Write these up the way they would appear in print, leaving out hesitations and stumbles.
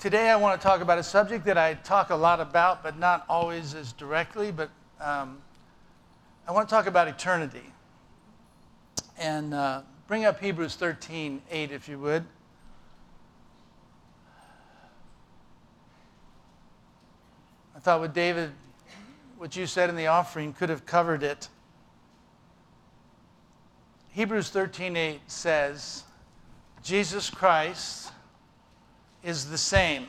Today I want to talk about a subject that I talk a lot about, but not always as directly, but I want to talk about eternity. And bring up Hebrews 13:8, if you would. I thought what David, what you said in the offering could have covered it. Hebrews 13:8 says, Jesus Christ is the same.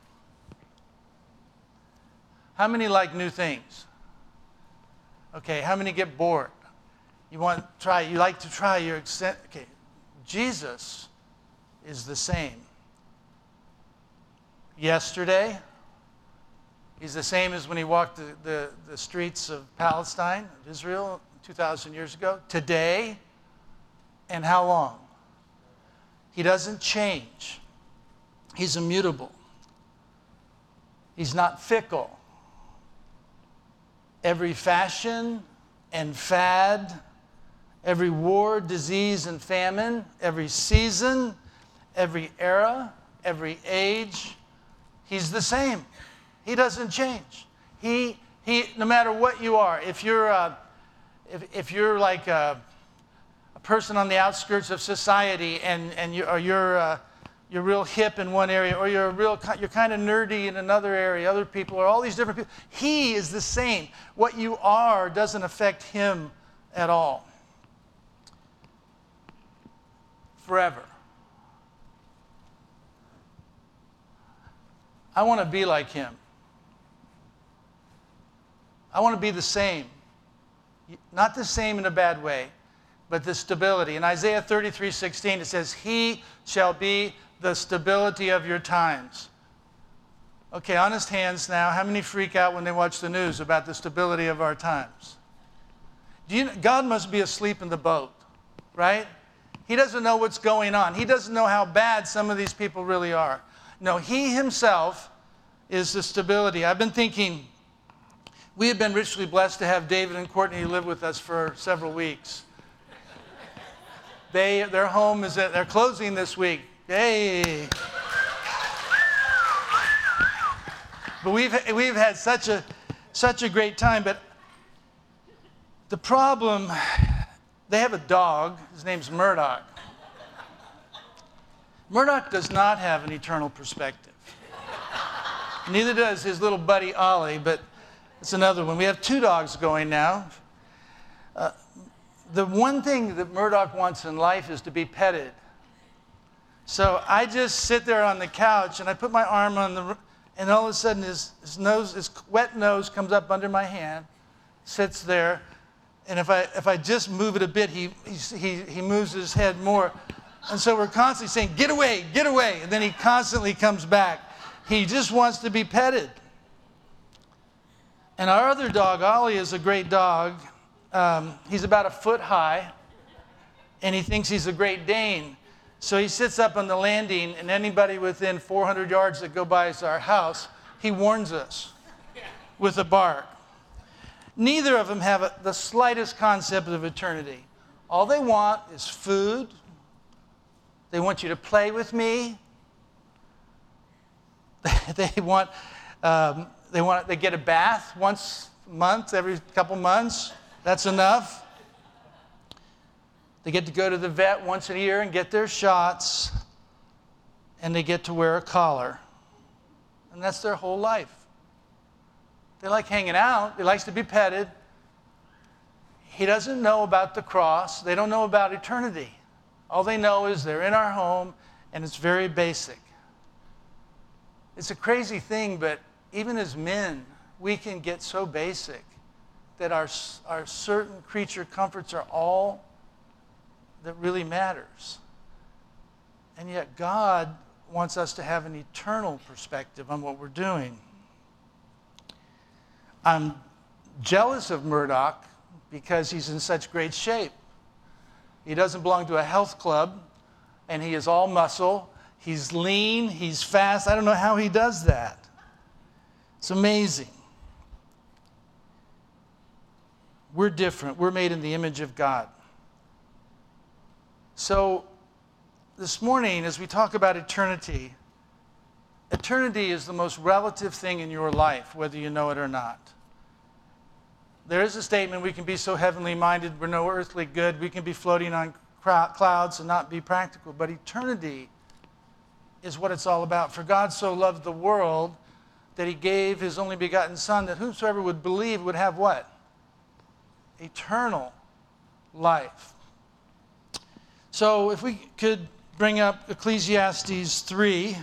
How many like new things? Okay, how many get bored? You like to try your extent. Okay, Jesus is the same. Yesterday, he's the same as when he walked the streets of Palestine, of Israel, 2,000 years ago. Today, and how long? He doesn't change. He's immutable. He's not fickle. Every fashion and fad, every war, disease, and famine, every season, every era, every age, he's the same. He doesn't change. He no matter what you are, if you're like a person on the outskirts of society and you're real hip in one area, or you're kind of nerdy in another area, other people, or all these different people. He is the same. What you are doesn't affect him at all. Forever. I want to be like him. I want to be the same. Not the same in a bad way, but the stability. In Isaiah 33:16, it says, He shall be the stability of your times. Okay, honest hands now. How many freak out when they watch the news about the stability of our times? God must be asleep in the boat, right? He doesn't know what's going on. He doesn't know how bad some of these people really are. No, he himself is the stability. I've been thinking, we have been richly blessed to have David and Courtney live with us for several weeks. Their home is they're closing this week. Hey. But we've had such a great time. But the problem, they have a dog. His name's Murdoch. Murdoch does not have an eternal perspective. Neither does his little buddy Ollie, but it's another one. We have two dogs going now. The one thing that Murdoch wants in life is to be petted. So I just sit there on the couch and I put my arm on and all of a sudden his wet nose comes up under my hand, sits there, and if I just move it a bit, he moves his head more. And so we're constantly saying, get away, and then he constantly comes back. He just wants to be petted. And our other dog, Ollie, is a great dog. He's about 1 foot high, and he thinks he's a Great Dane. So he sits up on the landing, and anybody within 400 yards that go by our house, he warns us with a bark. Neither of them have the slightest concept of eternity. All they want is food. They want you to play with me. They get a bath once a month, every couple months. That's enough. They get to go to the vet once a year and get their shots, and they get to wear a collar. And that's their whole life. They like hanging out. He likes to be petted. He doesn't know about the cross. They don't know about eternity. All they know is they're in our home, and it's very basic. It's a crazy thing, but even as men, we can get so basic that our certain creature comforts are all that really matters. And yet God wants us to have an eternal perspective on what we're doing. I'm jealous of Murdoch because he's in such great shape. He doesn't belong to a health club, and he is all muscle. He's lean, he's fast. I don't know how he does that. It's amazing. We're different. We're made in the image of God. So this morning, as we talk about eternity, eternity is the most relative thing in your life, whether you know it or not. There is a statement, we can be so heavenly minded, we're no earthly good, we can be floating on clouds and not be practical. But eternity is what it's all about. For God so loved the world that he gave his only begotten Son, that whosoever would believe would have what? Eternal life. So if we could bring up Ecclesiastes 3.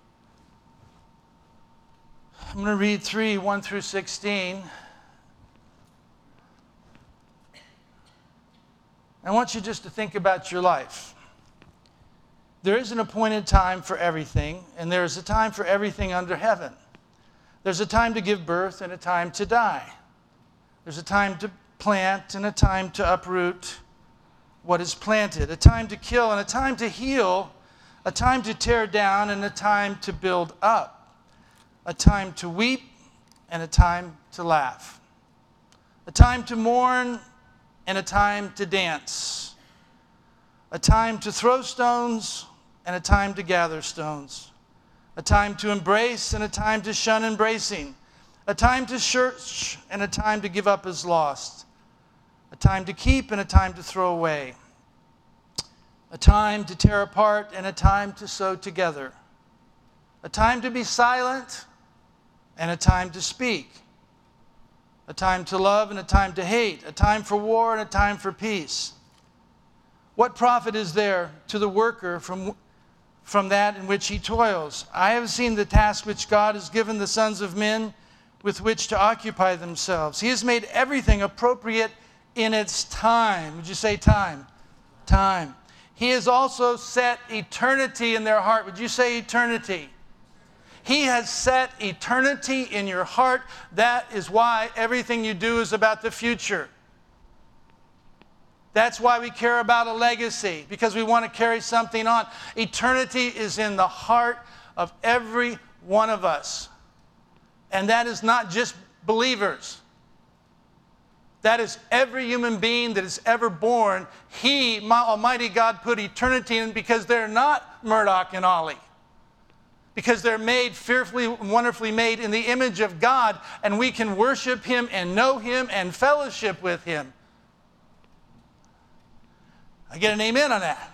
I'm going to read 3, 1 through 16. I want you just to think about your life. There is an appointed time for everything, and there is a time for everything under heaven. There's a time to give birth and a time to die. There's a time to plant and a time to uproot what is planted, a time to kill and a time to heal, a time to tear down and a time to build up, a time to weep and a time to laugh, a time to mourn and a time to dance, a time to throw stones and a time to gather stones, a time to embrace and a time to shun embracing, a time to search and a time to give up as lost, a time to keep and a time to throw away, a time to tear apart and a time to sew together, a time to be silent and a time to speak, a time to love and a time to hate, a time for war and a time for peace. What profit is there to the worker from that in which he toils? I have seen the task which God has given the sons of men with which to occupy themselves. He has made everything appropriate in its time. Would you say time? Time. He has also set eternity in their heart. Would you say eternity? He has set eternity in your heart. That is why everything you do is about the future. That's why we care about a legacy, because we want to carry something on. Eternity is in the heart of every one of us. And that is not just believers. That is every human being that is ever born. He, my Almighty God, put eternity in because they're not Murdoch and Ollie. Because they're made, fearfully and wonderfully made in the image of God, and we can worship him and know him and fellowship with him. I get an amen on that.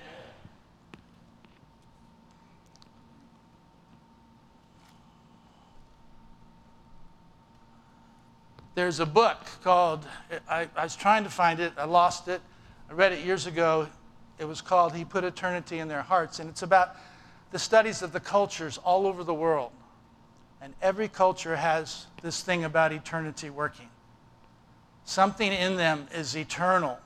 There's a book called, I was trying to find it, I lost it. I read it years ago. It was called He Put Eternity in Their Hearts, and it's about the studies of the cultures all over the world. And every culture has this thing about eternity working. Something in them is eternal.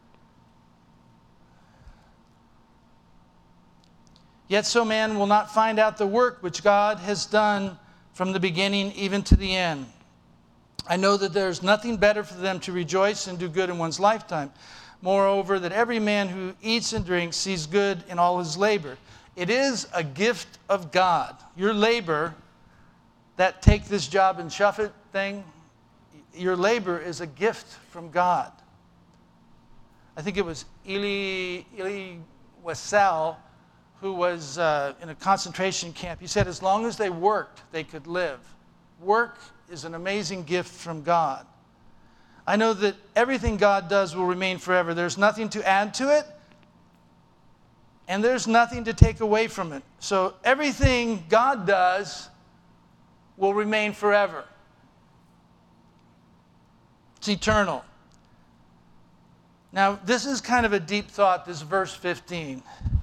Yet so man will not find out the work which God has done from the beginning even to the end. I know that there is nothing better for them to rejoice and do good in one's lifetime. Moreover, that every man who eats and drinks sees good in all his labor. It is a gift of God. Your labor, that take this job and shove it thing, your labor is a gift from God. I think it was Elie Wiesel who was in a concentration camp. He said as long as they worked, they could live. Work is an amazing gift from God. I know that everything God does will remain forever. There's nothing to add to it, and there's nothing to take away from it. So everything God does will remain forever. It's eternal. Now, this is kind of a deep thought, this verse 15.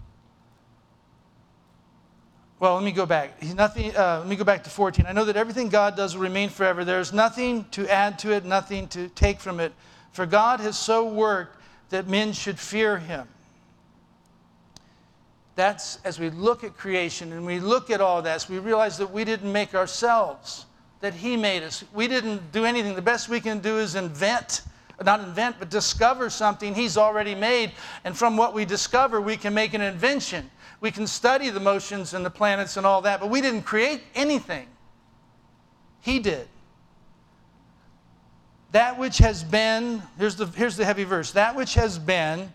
Well, let me go back. Let me go back to 14. I know that everything God does will remain forever. There is nothing to add to it, nothing to take from it. For God has so worked that men should fear him. That's, as we look at creation and we look at all that, we realize that we didn't make ourselves, that he made us. We didn't do anything. The best we can do is but discover something he's already made. And from what we discover, we can make an invention. We can study the motions and the planets and all that, but we didn't create anything. He did. That which has been, here's the heavy verse, that which has been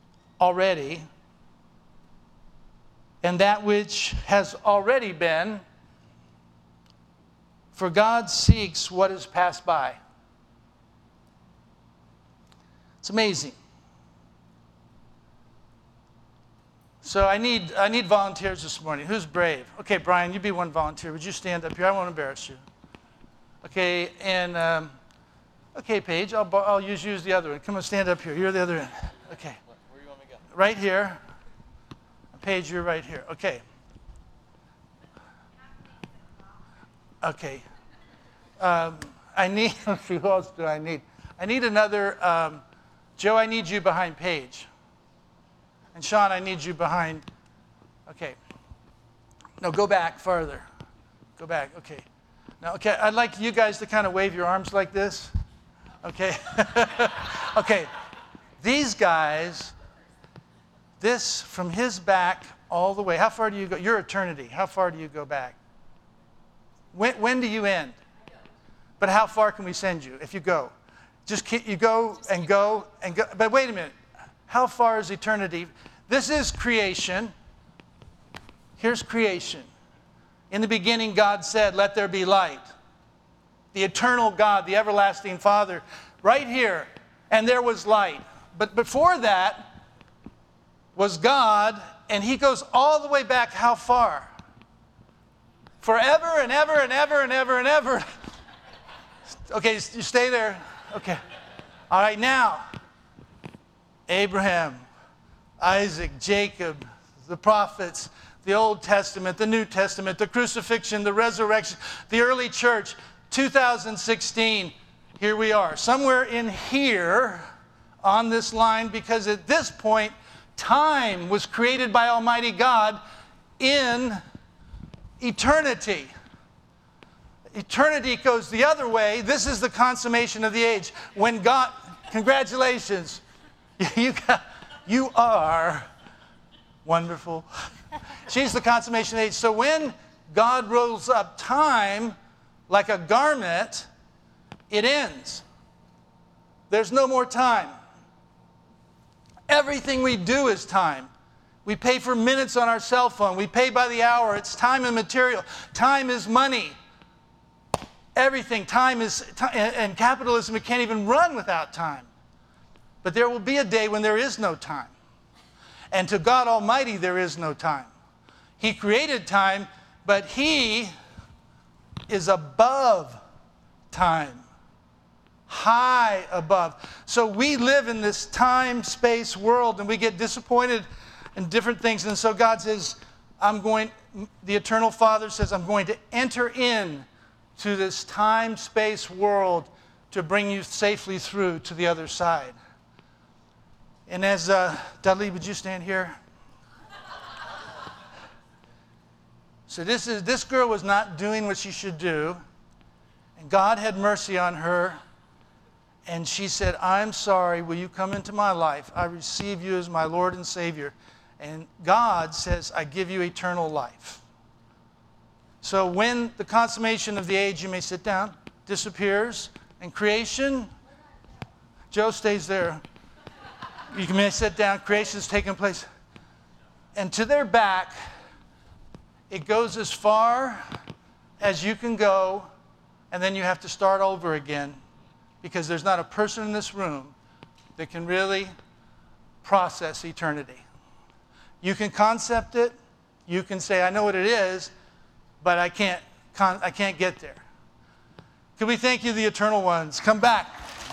already, and that which has already been For God seeks what is passed by. It's amazing. So I need volunteers this morning. Who's brave? Okay, Brian, you be one volunteer. Would you stand up here? I won't embarrass you. Okay, and okay, Paige, I'll use you as the other one. Come on, stand up here. You're the other end. Okay. Where do you want me to go? Right here. Paige, you're right here. Okay. Okay. I need, let's see, who else do I need? I need another, Joe, I need you behind Paige. And Sean, I need you behind, okay. No, go back farther. Go back, okay. Now, okay, I'd like you guys to kind of wave your arms like this. Okay. Okay. These guys, this from his back all the way. How far do you go? Your eternity. How far do you go back? When do you end? But how far can we send you if you go? Just you go and go and go. But wait a minute. How far is eternity? This is creation. Here's creation. In the beginning, God said, "Let there be light." The eternal God, the everlasting Father, right here. And there was light. But before that was God, and he goes all the way back how far? Forever and ever and ever and ever and ever. Okay, you stay there. Okay. All right, now, Abraham, Isaac, Jacob, the prophets, the Old Testament, the New Testament, the crucifixion, the resurrection, the early church, 2016, here we are. Somewhere in here on this line, because at this point, time was created by Almighty God in eternity. Eternity goes the other way. This is the consummation of the age. When God, congratulations, you are wonderful. She's the consummation of the age. So when God rolls up time like a garment, it ends. There's no more time. Everything we do is time. We pay for minutes on our cell phone. We pay by the hour. It's time and material. Time is money. Everything. Time is, and capitalism, it can't even run without time. But there will be a day when there is no time. And to God Almighty, there is no time. He created time, but he is above time. High above. So we live in this time-space world, and we get disappointed in different things. And so God says, the eternal Father says, I'm going to enter in to this time-space world to bring you safely through to the other side. And as, Dudley, would you stand here? So this girl was not doing what she should do. And God had mercy on her. And she said, I'm sorry, will you come into my life? I receive you as my Lord and Savior. And God says, I give you eternal life. So when the consummation of the age, you may sit down, disappears, and creation, Joe stays there. You may sit down, creation is taking place. And to their back, it goes as far as you can go, and then you have to start over again, because there's not a person in this room that can really process eternity. You can concept it, you can say, I know what it is, but I can't get there. Can we thank you, the eternal ones? Come back.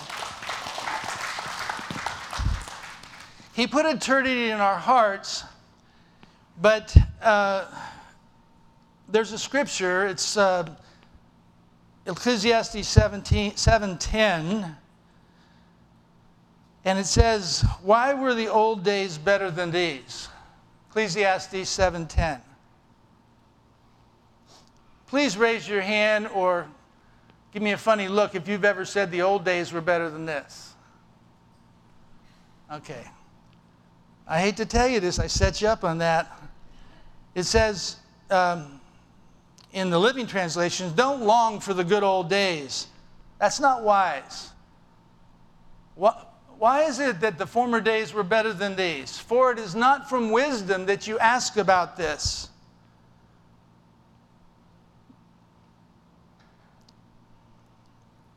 He put eternity in our hearts, but there's a scripture, it's Ecclesiastes 7:10, and it says, why were the old days better than these? Ecclesiastes 7:10. Please raise your hand or give me a funny look if you've ever said the old days were better than this. Okay. I hate to tell you this, I set you up on that. It says in the Living Translation, don't long for the good old days. That's not wise. Why is it that the former days were better than these? For it is not from wisdom that you ask about this.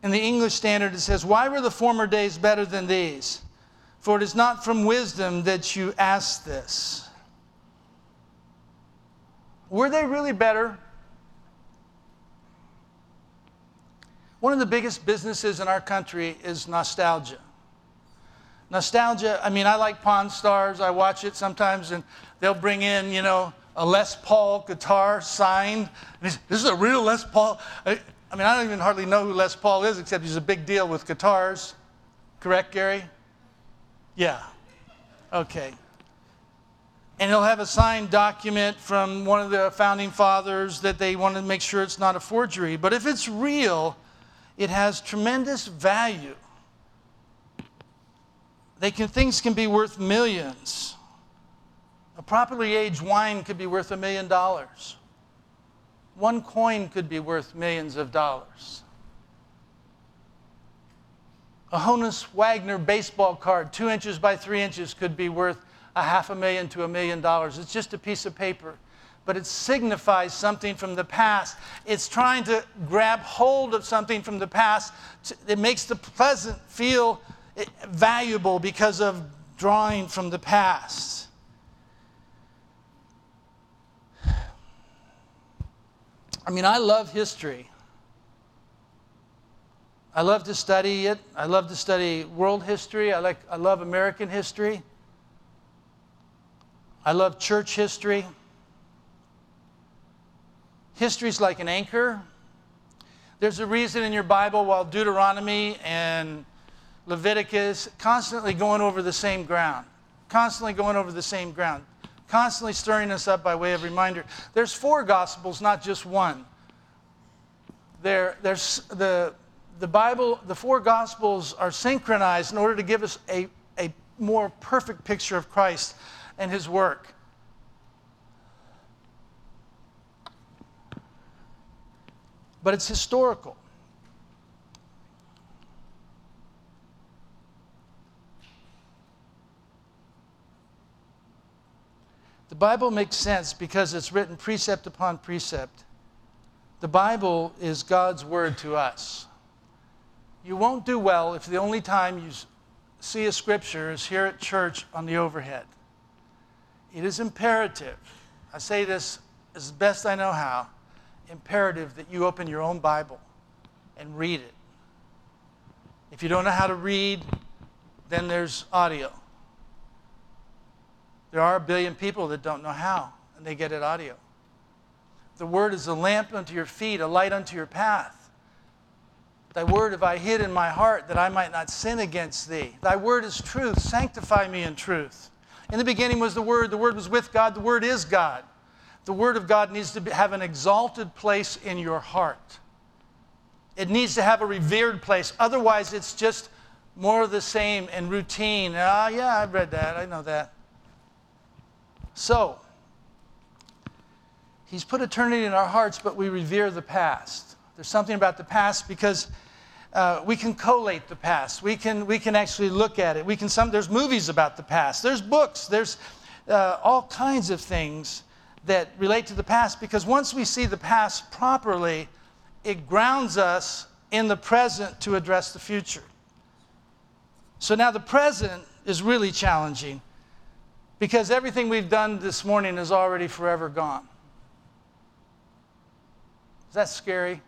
In the English Standard, it says, "Why were the former days better than these? For it is not from wisdom that you ask this." Were they really better? One of the biggest businesses in our country is nostalgia. Nostalgia, I mean, I like Pawn Stars. I watch it sometimes, and they'll bring in, a Les Paul guitar signed. And this is a real Les Paul. I don't even hardly know who Les Paul is, except he's a big deal with guitars. Correct, Gary? Yeah. Okay. And he'll have a signed document from one of the founding fathers that they want to make sure it's not a forgery. But if it's real, it has tremendous value. Things can be worth millions. A properly aged wine could be worth $1 million. One coin could be worth millions of dollars. A Honus Wagner baseball card, 2 inches by 3 inches, could be worth $500,000 to $1 million. It's just a piece of paper, but it signifies something from the past. It's trying to grab hold of something from the past. It makes the present feel valuable because of drawing from the past. I love history. I love to study it. I love to study world history. I love American history. I love church history. History's like an anchor. There's a reason in your Bible, while Deuteronomy and Leviticus constantly going over the same ground, constantly stirring us up by way of reminder. There's 4 Gospels, not just one. There's the Bible, the 4 Gospels are synchronized in order to give us a more perfect picture of Christ and his work. But it's historical. The Bible makes sense because it's written precept upon precept. The Bible is God's word to us. You won't do well if the only time you see a scripture is here at church on the overhead. It is imperative, I say this as best I know how, imperative that you open your own Bible and read it. If you don't know how to read, then there's audio. There are 1 billion people that don't know how, and they get it audio. The word is a lamp unto your feet, a light unto your path. Thy word have I hid in my heart, that I might not sin against thee. Thy word is truth. Sanctify me in truth. In the beginning was the Word was with God, the Word is God. The Word of God needs to have an exalted place in your heart. It needs to have a revered place. Otherwise, it's just more of the same and routine. Yeah, I've read that. I know that. So, he's put eternity in our hearts, but we revere the past. There's something about the past because we can collate the past. We can actually look at it. There's movies about the past. There's books. There's all kinds of things that relate to the past, because once we see the past properly, it grounds us in the present to address the future. So now the present is really challenging because everything we've done this morning is already forever gone. Is that scary?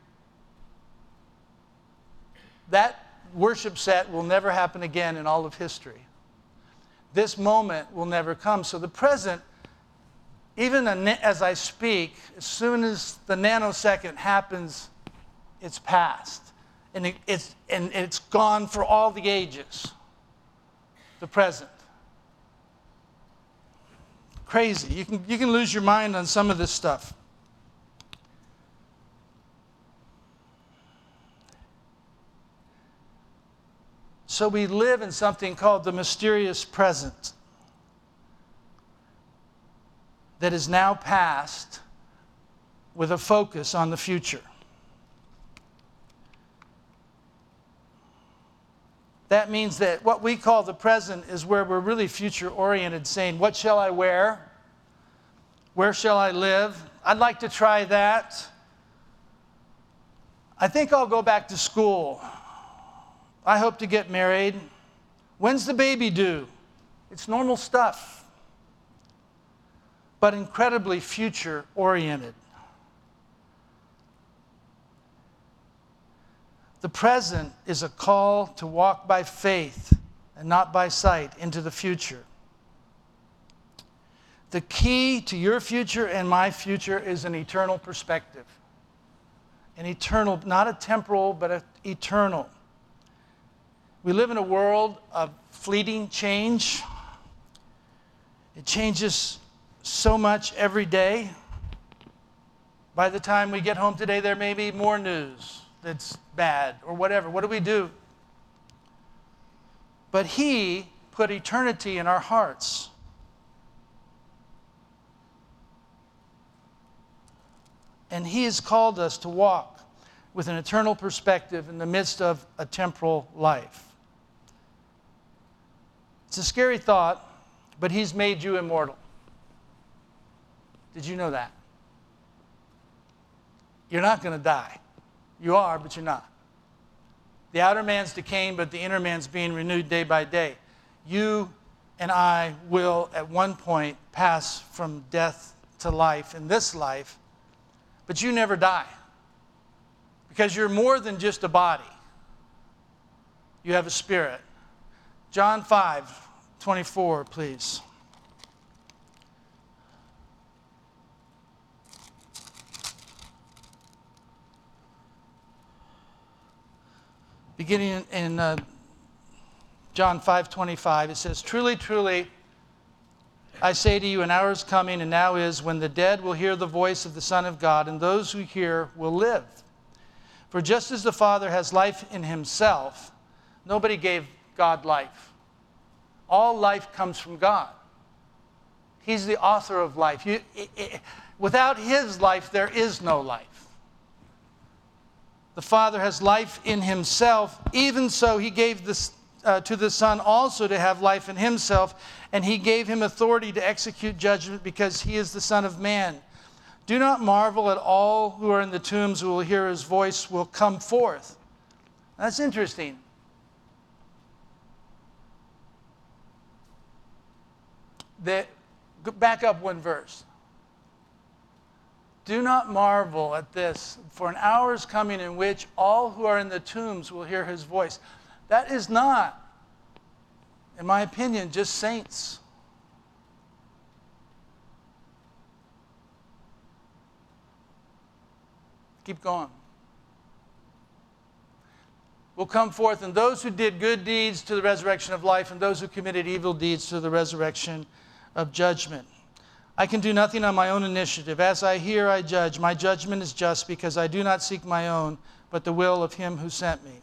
That worship set will never happen again in all of history. This moment will never come. So the present, even as I speak, as soon as the nanosecond happens, it's past. And it's gone for all the ages. The present. Crazy. You can lose your mind on some of this stuff. So we live in something called the mysterious present that is now past with a focus on the future. That means that what we call the present is where we're really future-oriented, saying, what shall I wear? Where shall I live? I'd like to try that. I think I'll go back to school. I hope to get married. When's the baby due? It's normal stuff, but incredibly future-oriented. The present is a call to walk by faith and not by sight into the future. The key to your future and my future is an eternal perspective. An eternal, not a temporal, but an eternal. We live in a world of fleeting change. It changes so much every day. By the time we get home today, there may be more news that's bad or whatever. What do we do? But He put eternity in our hearts. And He has called us to walk with an eternal perspective in the midst of a temporal life. It's a scary thought, but He's made you immortal. Did you know that? You're not going to die. You are, but you're not. The outer man's decaying, but the inner man's being renewed day by day. You and I will at one point pass from death to life in this life, but you never die. Because you're more than just a body. You have a spirit. John 5:24, please. Beginning in John 5:25, it says, "Truly, truly, I say to you, an hour is coming, and now is, when the dead will hear the voice of the Son of God, and those who hear will live. For just as the Father has life in Himself," nobody gave God life. All life comes from God. He's the author of life. Without His life, there is no life. The Father has life in Himself. Even so, He gave this to the Son also to have life in Himself, and He gave Him authority to execute judgment because He is the Son of Man. Do not marvel at all who are in the tombs who will hear His voice will come forth. That's interesting. Back up one verse. Do not marvel at this, for an hour is coming in which all who are in the tombs will hear His voice. That is not, in my opinion, just saints. Keep going. Will come forth, and those who did good deeds to the resurrection of life, and those who committed evil deeds to the resurrection of judgment. I can do nothing on my own initiative. As I hear, I judge. My judgment is just, because I do not seek my own, but the will of Him who sent me.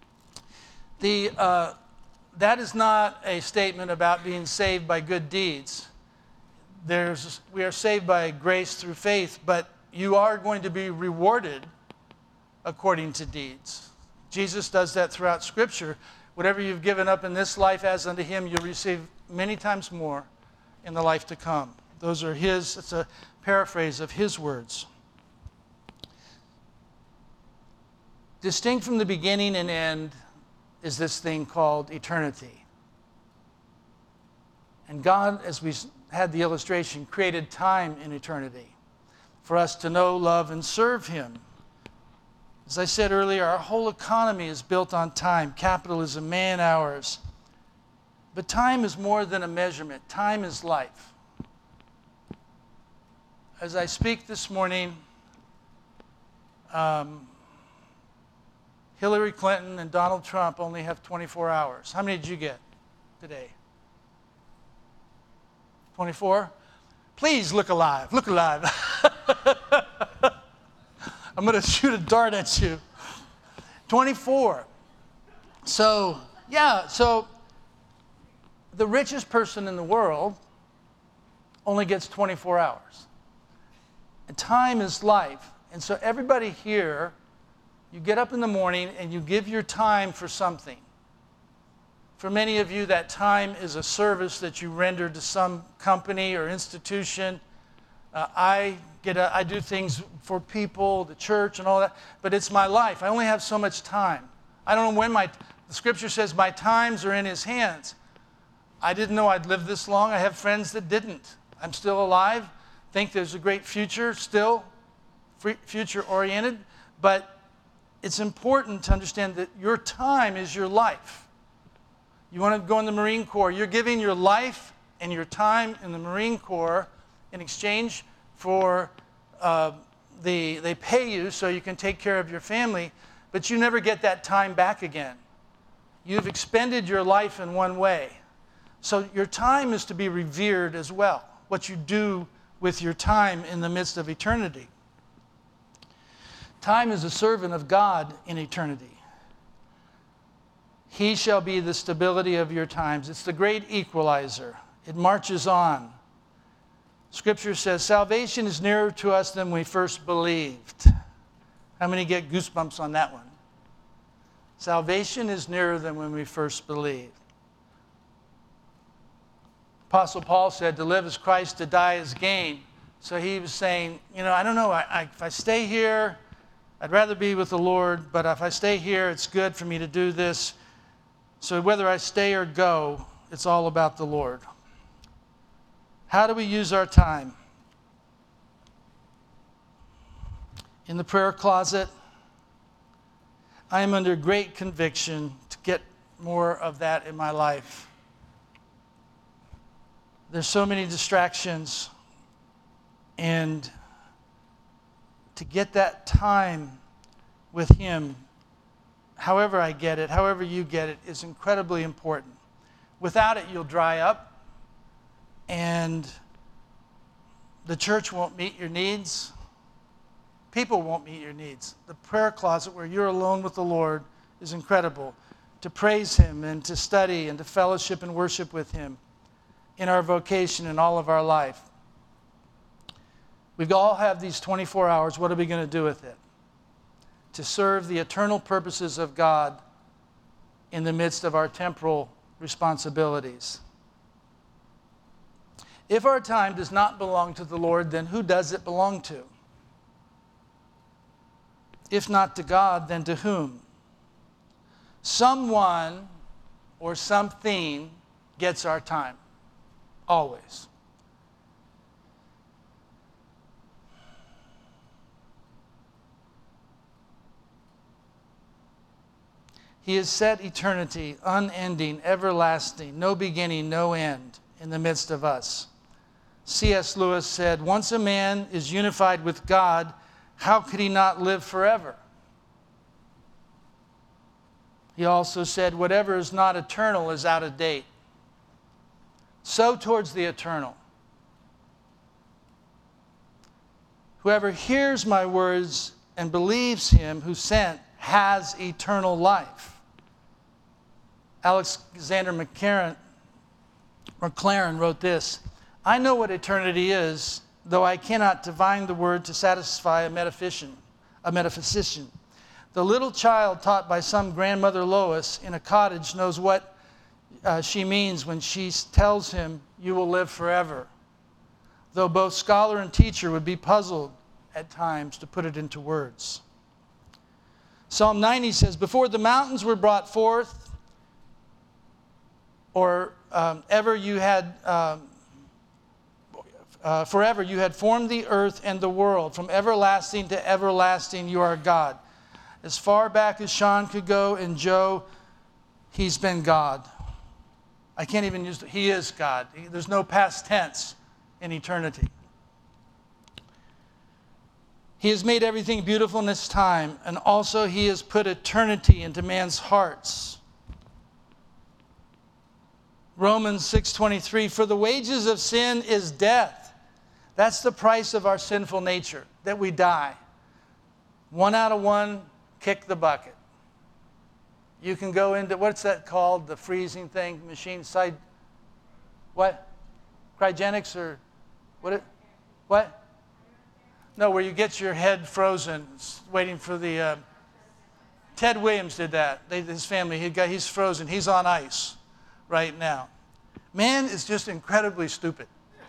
That is not a statement about being saved by good deeds. We are saved by grace through faith, but you are going to be rewarded according to deeds. Jesus does that throughout Scripture. Whatever you've given up in this life as unto Him, you'll receive many times more in the life to come. Those are His, it's a paraphrase of His words. Distinct from the beginning and end is this thing called eternity. And God, as we had the illustration, created time in eternity for us to know, love, and serve Him. As I said earlier, our whole economy is built on time, capitalism, man hours. But time is more than a measurement. Time is life. As I speak this morning, Hillary Clinton and Donald Trump only have 24 hours. How many did you get today? 24? Please look alive. Look alive. I'm going to shoot a dart at you. 24. So the richest person in the world only gets 24 hours. And time is life. And so everybody here, you get up in the morning and you give your time for something. For many of you, that time is a service that you render to some company or institution. I do things for people, the church and all that, but it's my life. I only have so much time. I don't know when my The scripture says, my times are in his hands. I didn't know I'd live this long. I have friends that didn't. I'm still alive. Think there's a great future still, future-oriented. But it's important to understand that your time is your life. You want to go in the Marine Corps. You're giving your life and your time in the Marine Corps in exchange for they pay you so you can take care of your family, but you never get that time back again. You've expended your life in one way. So your time is to be revered as well, what you do with your time in the midst of eternity. Time is a servant of God in eternity. He shall be the stability of your times. It's the great equalizer. It marches on. Scripture says, salvation is nearer to us than we first believed. How many get goosebumps on that one? Salvation is nearer than when we first believed. Apostle Paul said, to live is Christ, to die is gain. So he was saying, I don't know, if I stay here, I'd rather be with the Lord, but if I stay here, it's good for me to do this. So whether I stay or go, it's all about the Lord. How do we use our time? In the prayer closet, I am under great conviction to get more of that in my life. There's so many distractions, and to get that time with Him, however I get it, however you get it, is incredibly important. Without it, you'll dry up, and the church won't meet your needs. People won't meet your needs. The prayer closet where you're alone with the Lord is incredible. To praise Him and to study and to fellowship and worship with Him in our vocation and all of our life. We all have these 24 hours. What are we going to do with it? To serve the eternal purposes of God in the midst of our temporal responsibilities. If our time does not belong to the Lord, then who does it belong to? If not to God, then to whom? Someone or something gets our time. Always. He has set eternity, unending, everlasting, no beginning, no end, in the midst of us. C.S. Lewis said, once a man is unified with God, how could he not live forever? He also said, whatever is not eternal is out of date. So towards the eternal. Whoever hears my words and believes Him who sent has eternal life. Alexander McLaren wrote this, I know what eternity is, though I cannot divine the word to satisfy a metaphysician. The little child taught by some grandmother Lois in a cottage knows what she means when she tells him, you will live forever. Though both scholar and teacher would be puzzled at times to put it into words. Psalm 90 says, before the mountains were brought forth, or forever you had formed the earth and the world. From everlasting to everlasting you are God. As far back as Sean could go and Joe, He's been God. I can't even use He is God. There's no past tense in eternity. He has made everything beautiful in its time, and also He has put eternity into man's hearts. Romans 6:23, for the wages of sin is death. That's the price of our sinful nature, that we die. 1 out of 1, kick the bucket. You can go into, what's that called, the freezing thing, machine side, what? Cryogenics or, what? No, where you get your head frozen, waiting for the, Ted Williams did that. His family, he's frozen, he's on ice right now. Man is just incredibly stupid.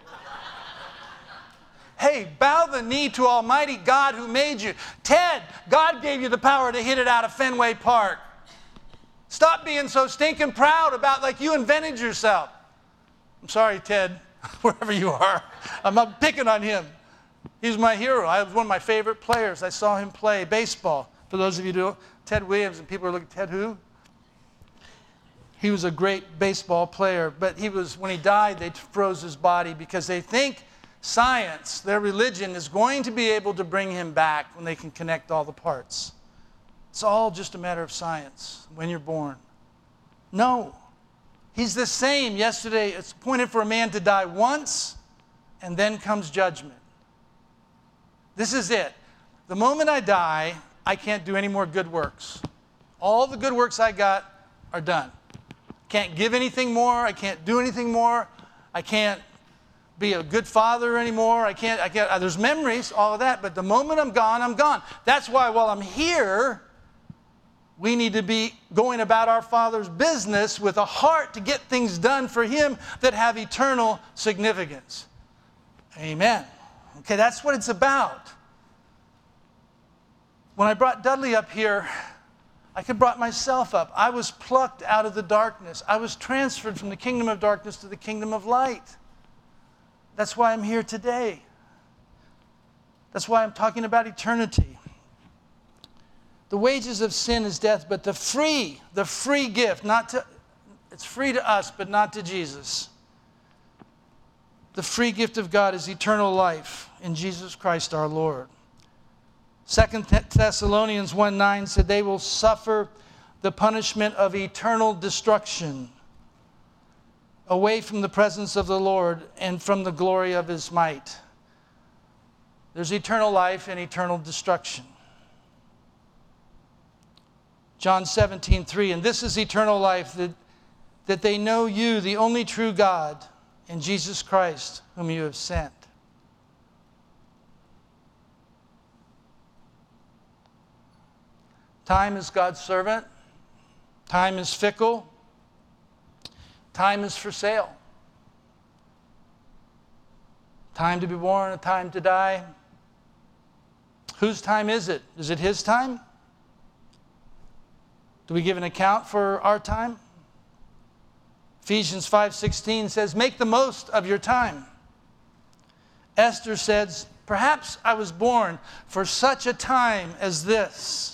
Hey, bow the knee to Almighty God who made you. Ted, God gave you the power to hit it out of Fenway Park. Stop being so stinking proud about like you invented yourself. I'm sorry, Ted, wherever you are. I'm not picking on him. He's my hero. I was one of my favorite players. I saw him play baseball. For those of you who don't, Ted Williams, and people are looking, Ted who? He was a great baseball player, but when he died, they froze his body because they think science, their religion, is going to be able to bring him back when they can connect all the parts. It's all just a matter of science when you're born. No. He's the same yesterday. It's appointed for a man to die once, and then comes judgment. This is it. The moment I die, I can't do any more good works. All the good works I got are done. Can't give anything more. I can't do anything more. I can't be a good father anymore. I can't, there's memories, all of that, but the moment I'm gone, I'm gone. That's why while I'm here, we need to be going about our Father's business with a heart to get things done for Him that have eternal significance. Amen. Okay, that's what it's about. When I brought Dudley up here, I could brought myself up. I was plucked out of the darkness. I was transferred from the kingdom of darkness to the kingdom of light. That's why I'm here today. That's why I'm talking about eternity. The wages of sin is death, but the free gift, it's free to us, but not to Jesus. The free gift of God is eternal life in Jesus Christ our Lord. 2 Thessalonians 1:9 said they will suffer the punishment of eternal destruction away from the presence of the Lord and from the glory of His might. There's eternal life and eternal destruction. John 17:3, and this is eternal life, that they know you, the only true God, and Jesus Christ, whom you have sent. Time is God's servant. Time is fickle. Time is for sale. Time to be born, a time to die. Whose time is it? Is it His time? Do we give an account for our time? Ephesians 5:16 says, make the most of your time. Esther says, perhaps I was born for such a time as this.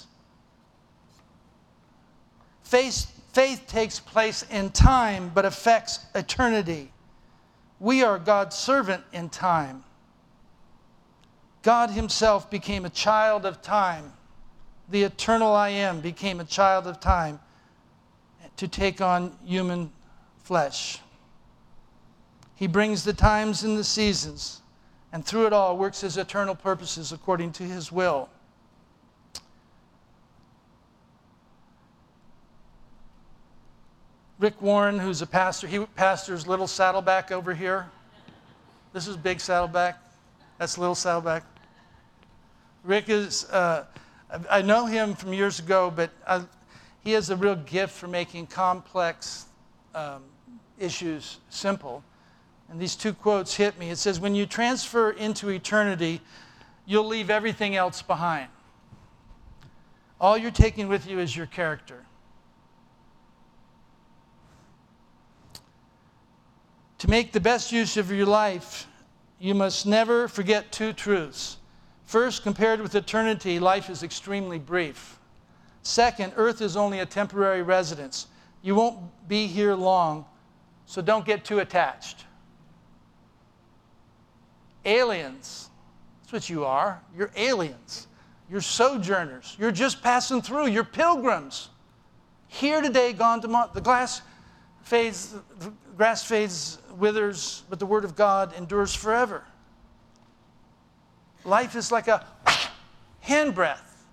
Faith takes place in time, but affects eternity. We are God's servant in time. God Himself became a child of time. The eternal I Am became a child of time to take on human flesh. He brings the times and the seasons, and through it all works His eternal purposes according to His will. Rick Warren, who's a pastor, he pastors Little Saddleback over here. This is Big Saddleback. That's Little Saddleback. Rick is, I know him from years ago, but he has a real gift for making complex issues simple. And these two quotes hit me. It says, when you transfer into eternity, you'll leave everything else behind. All you're taking with you is your character. To make the best use of your life, you must never forget two truths. First, compared with eternity, life is extremely brief. Second, earth is only a temporary residence. You won't be here long, so don't get too attached. Aliens, that's what you are. You're aliens. You're sojourners. You're just passing through. You're pilgrims. Here today, gone tomorrow. The grass fades, withers, but the word of God endures forever. Life is like a handbreadth.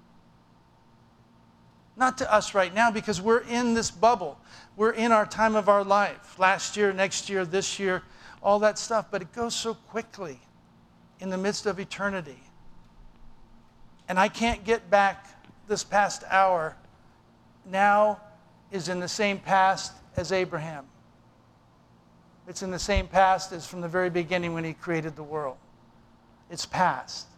Not to us right now, because we're in this bubble. We're in our time of our life. Last year, next year, this year, all that stuff. But it goes so quickly in the midst of eternity. And I can't get back this past hour. Now is in the same past as Abraham. It's in the same past as from the very beginning when He created the world. It's past.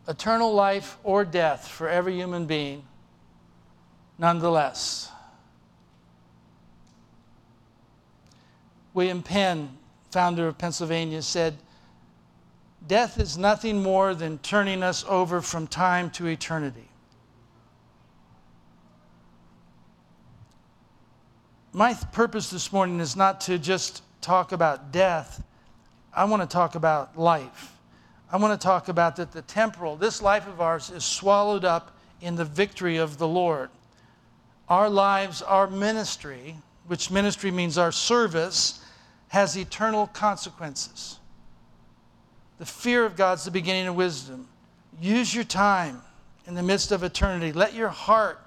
eternal life or death for every human being, nonetheless. William Penn, founder of Pennsylvania, said, "Death is nothing more than turning us over from time to eternity." My purpose this morning is not to just talk about death. I want to talk about life. I want to talk about that the temporal, this life of ours, is swallowed up in the victory of the Lord. Our lives, our ministry, which ministry means our service, has eternal consequences. The fear of God is the beginning of wisdom. Use your time in the midst of eternity. Let your heart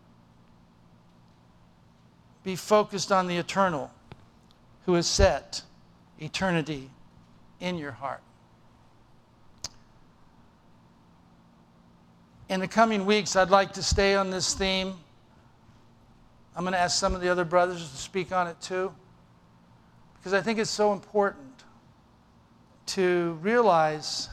be focused on the eternal, who has set eternity in your heart. In the coming weeks, I'd like to stay on this theme. I'm going to ask some of the other brothers to speak on it too, because I think it's so important to realize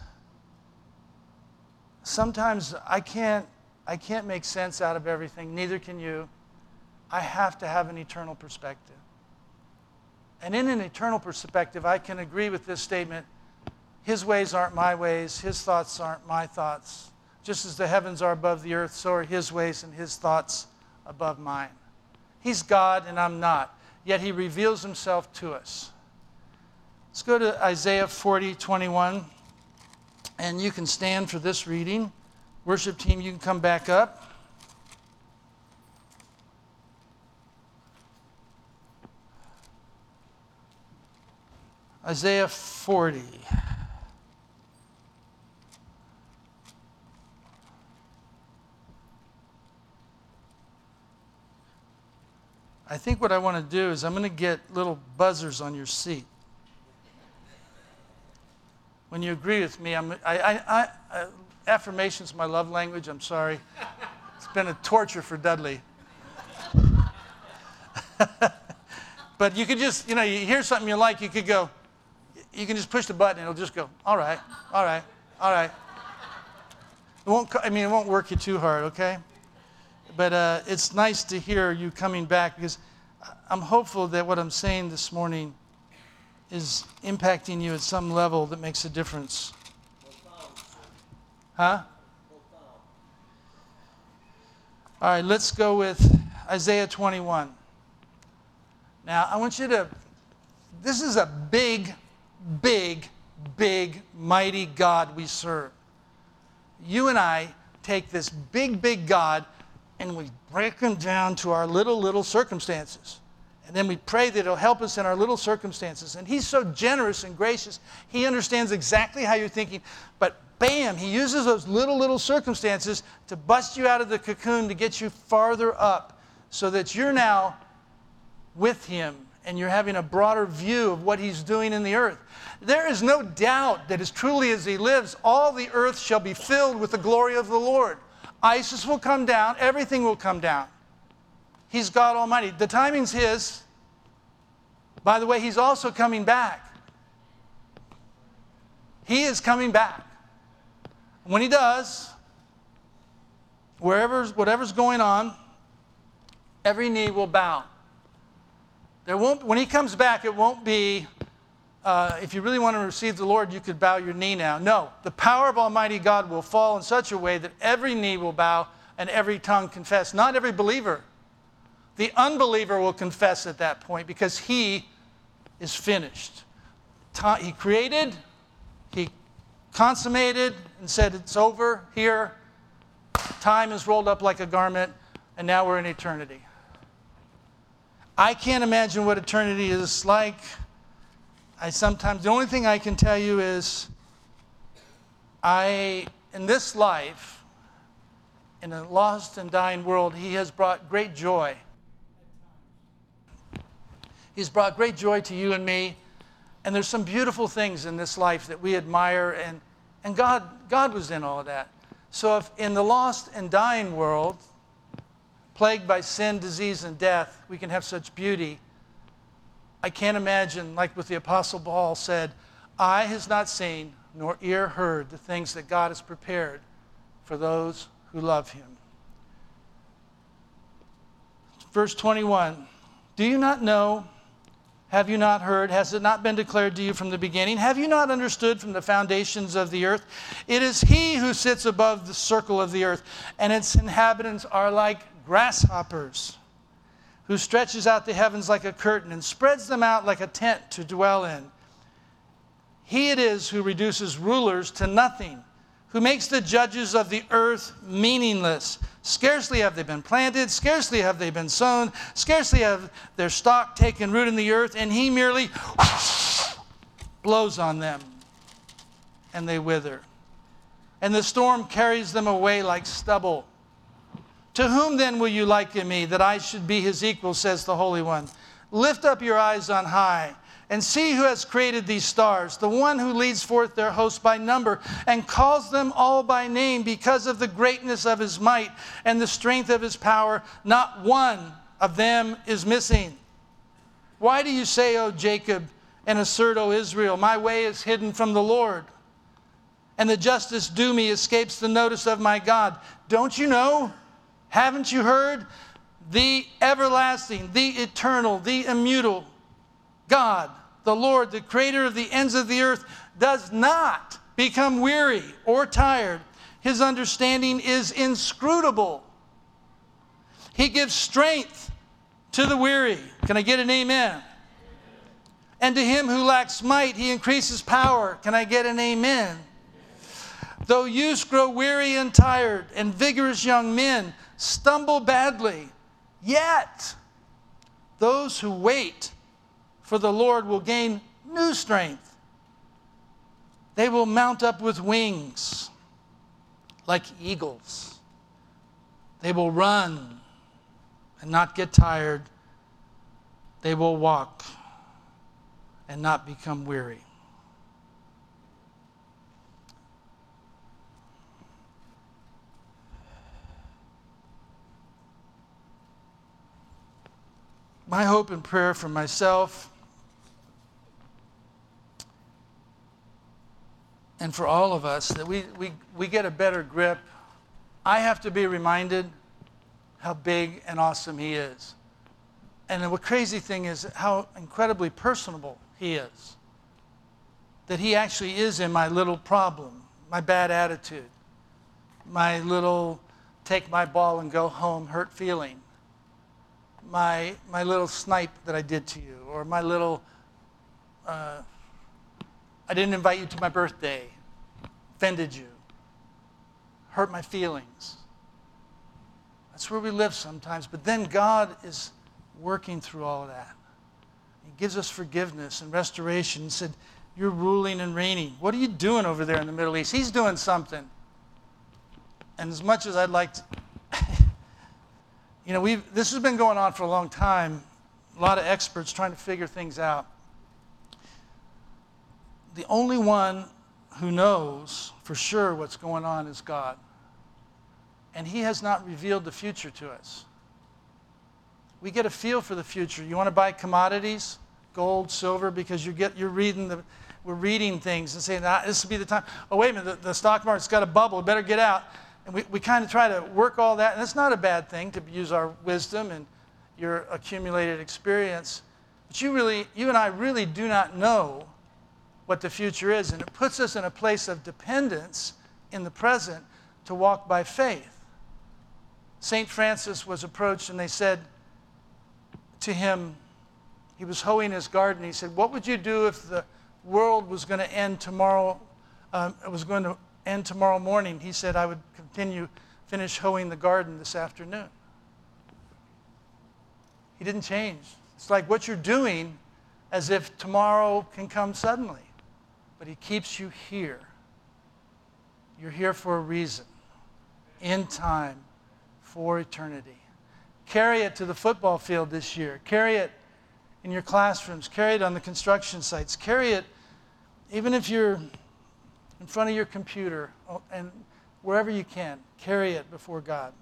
sometimes I can't make sense out of everything, neither can you. I have to have an eternal perspective. And in an eternal perspective, I can agree with this statement: His ways aren't my ways, His thoughts aren't my thoughts. Just as the heavens are above the earth, so are His ways and His thoughts above mine. He's God and I'm not, yet He reveals Himself to us. Let's go to Isaiah 40:21, and you can stand for this reading. Worship team, you can come back up. Isaiah 40. I think what I want to do is I'm going to get little buzzers on your seat. When you agree with me, affirmation's my love language. I'm sorry. It's been a torture for Dudley. But you could just, you hear something you like, you could go, you can just push the button and it'll just go, all right, all right, all right. It won't work you too hard, okay? But it's nice to hear you coming back, because I'm hopeful that what I'm saying this morning is impacting you at some level that makes a difference. Huh? All right, let's go with Isaiah 21. Now, I want you to, this is a big, big, big, mighty God we serve. You and I take this big, big God and we break him down to our little circumstances. And then we pray that it'll help us in our little circumstances. And he's so generous and gracious. He understands exactly how you're thinking. But bam, he uses those little circumstances to bust you out of the cocoon, to get you farther up, so that you're now with him and you're having a broader view of what he's doing in the earth. There is no doubt that as truly as he lives, all the earth shall be filled with the glory of the Lord. ISIS will come down. Everything will come down. He's God Almighty. The timing's his. By the way, he's also coming back. He is coming back. When he does, whatever's going on, every knee will bow. When he comes back, it won't be, if you really want to receive the Lord, you could bow your knee now. No, the power of Almighty God will fall in such a way that every knee will bow and every tongue confess. Not every believer. The unbeliever will confess at that point, because he is finished. He created, he consummated and said it's over here. Time is rolled up like a garment, and now we're in eternity. I can't imagine what eternity is like. The only thing I can tell you is, in this life, in a lost and dying world, he has brought great joy. He's brought great joy to you and me. And there's some beautiful things in this life that we admire, and God was in all of that. So if in the lost and dying world, plagued by sin, disease, and death, we can have such beauty, I can't imagine, like what the Apostle Paul said, eye has not seen, nor ear heard the things that God has prepared for those who love him. Verse 21, do you not know? Have you not heard? Has it not been declared to you from the beginning? Have you not understood from the foundations of the earth? It is he who sits above the circle of the earth, and its inhabitants are like grasshoppers, who stretches out the heavens like a curtain and spreads them out like a tent to dwell in. He it is who reduces rulers to nothing, who makes the judges of the earth meaningless. Scarcely have they been planted, scarcely have they been sown, scarcely have their stalk taken root in the earth, and he merely blows on them, and they wither. And the storm carries them away like stubble. To whom then will you liken me, that I should be his equal, says the Holy One? Lift up your eyes on high, and see who has created these stars, the one who leads forth their hosts by number and calls them all by name because of the greatness of his might and the strength of his power. Not one of them is missing. Why do you say, O Jacob, and assert, O Israel, my way is hidden from the Lord, and the justice due me escapes the notice of my God? Don't you know? Haven't you heard? The everlasting, the eternal, the immutable God, the Lord, the creator of the ends of the earth, does not become weary or tired. His understanding is inscrutable. He gives strength to the weary. Can I get an amen? And to him who lacks might, he increases power. Can I get an amen? Though youths grow weary and tired, and vigorous young men stumble badly, yet those who wait for the Lord will gain new strength. They will mount up with wings like eagles. They will run and not get tired. They will walk and not become weary. My hope and prayer for myself and for all of us, that we get a better grip. I have to be reminded how big and awesome he is. And the crazy thing is how incredibly personable he is. That he actually is in my little problem, my bad attitude, my little take my ball and go home hurt feeling, my little snipe that I did to you, or my little I didn't invite you to my birthday, offended you, hurt my feelings. That's where we live sometimes. But then God is working through all of that. He gives us forgiveness and restoration. He said, you're ruling and reigning. What are you doing over there in the Middle East? He's doing something. And as much as I'd like to, this has been going on for a long time. A lot of experts trying to figure things out. The only one who knows for sure what's going on is God. And he has not revealed the future to us. We get a feel for the future. You want to buy commodities, gold, silver, because we're reading things and saying, this will be the time. Oh, wait a minute, the stock market's got a bubble, better get out. And we kind of try to work all that. And it's not a bad thing to use our wisdom and your accumulated experience. But you and I really do not know what the future is. And it puts us in a place of dependence in the present to walk by faith. St. Francis was approached and they said to him, he was hoeing his garden. He said, what would you do if the world was going to end tomorrow? It was going to end tomorrow morning. He said, I would finish hoeing the garden this afternoon. He didn't change. It's like what you're doing as if tomorrow can come suddenly. But he keeps you here. You're here for a reason. In time, for eternity. Carry it to the football field this year. Carry it in your classrooms. Carry it on the construction sites. Carry it even if you're in front of your computer and wherever you can. Carry it before God.